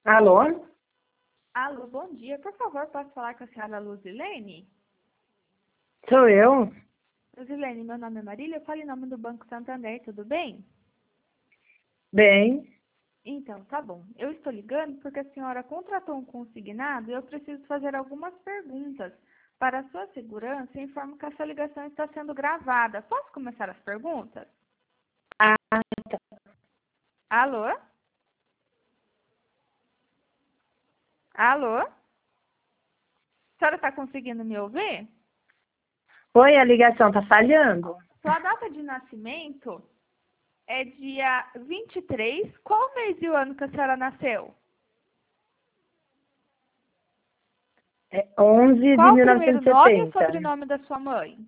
Alô? Alô, bom dia. Por favor, posso falar com a senhora Luzilene? Sou eu? Luzilene, meu nome é Marília, eu falo em nome do Banco Santander, tudo bem? Bem, Então, tá bom. Eu estou ligando porque a senhora contratou um consignado e eu preciso fazer algumas perguntas. Para a sua segurança, informo que essa ligação está sendo gravada. Posso começar as perguntas? ah, Alô? Alô? A senhora está conseguindo me ouvir? oi, a ligação tá falhando? Sua data de nascimento é dia 23. Qual mês e o ano que a senhora nasceu? É 11 de Qual o primeiro nome e o 1970. sobrenome da sua mãe?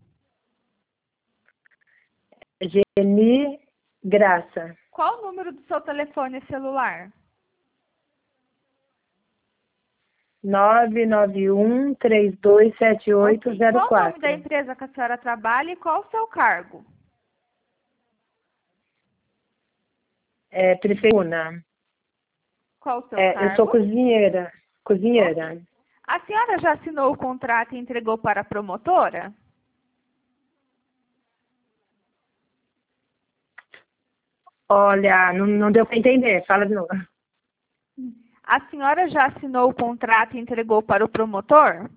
Geni Graça. Qual o número do seu telefone celular? 991327804. Ok. Qual o nome da empresa que a senhora trabalha e qual o seu cargo? É, prefeitura. Qual o seu É, eu sou cargo? cozinheira. Cozinheira. Ok. A senhora já assinou o contrato e entregou para a promotora? Olha, não deu para entender. Fala de novo. A senhora já assinou o contrato e entregou para o promotor?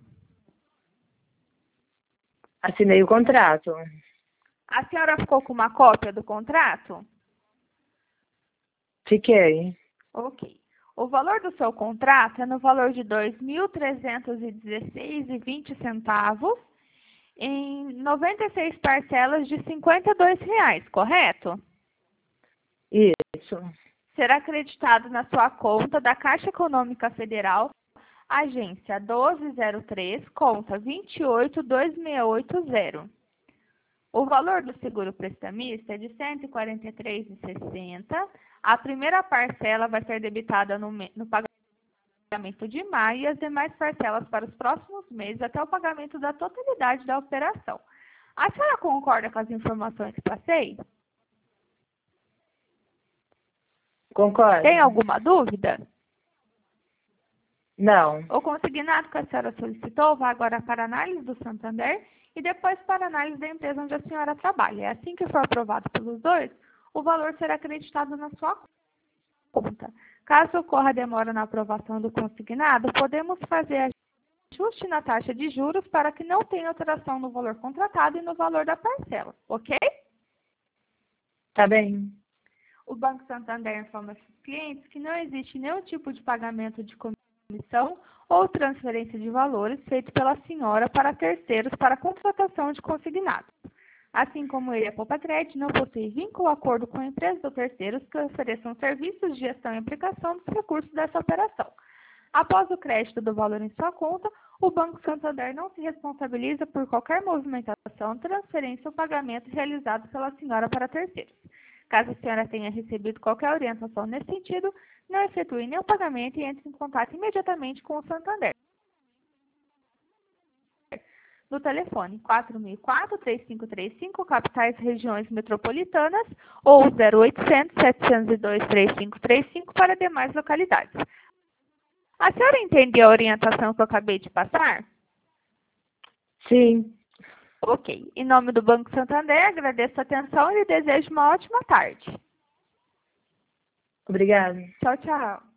Assinei o contrato. A senhora ficou com uma cópia do contrato? Fiquei. Ok. O valor do seu contrato é no valor de R$ 2.316,20 em 96 parcelas de R$ 52, correto? Isso. Será acreditado na sua conta da Caixa Econômica Federal, agência 1203, conta 2826880. O valor do seguro prestamista é de R$ 143,60. A primeira parcela vai ser debitada no pagamento de maio e as demais parcelas para os próximos meses até o pagamento da totalidade da operação. A senhora concorda com as informações que passei? Concordo. Tem alguma dúvida? Não. O consignado que a senhora solicitou vai agora para a análise do Santander e depois para a análise da empresa onde a senhora trabalha. É assim que for aprovado pelos dois, o valor será acreditado na sua conta. Caso ocorra demora na aprovação do consignado, podemos fazer ajuste na taxa de juros para que não tenha alteração no valor contratado e no valor da parcela, ok? Tá bem. O Banco Santander informa seus clientes que não existe nenhum tipo de pagamento de comissão ou transferência de valores feito pela senhora para terceiros para contratação de consignado. Assim como ele, a Poupa-Cred não possui vínculo ou acordo com empresas ou terceiros que ofereçam serviços de gestão e aplicação dos recursos dessa operação. Após o crédito do valor em sua conta, o Banco Santander não se responsabiliza por qualquer movimentação, transferência ou pagamento realizado pela senhora para terceiros. Caso a senhora tenha recebido qualquer orientação nesse sentido, não efetue nenhum pagamento e entre em contato imediatamente com o Santander. No telefone 4004-3535, capitais regiões metropolitanas, ou 0800-702-3535 para demais localidades. A senhora entendeu a orientação que eu acabei de passar? Sim. Ok. Em nome do Banco Santander, agradeço a atenção e lhe desejo uma ótima tarde. Obrigada. Tchau, tchau.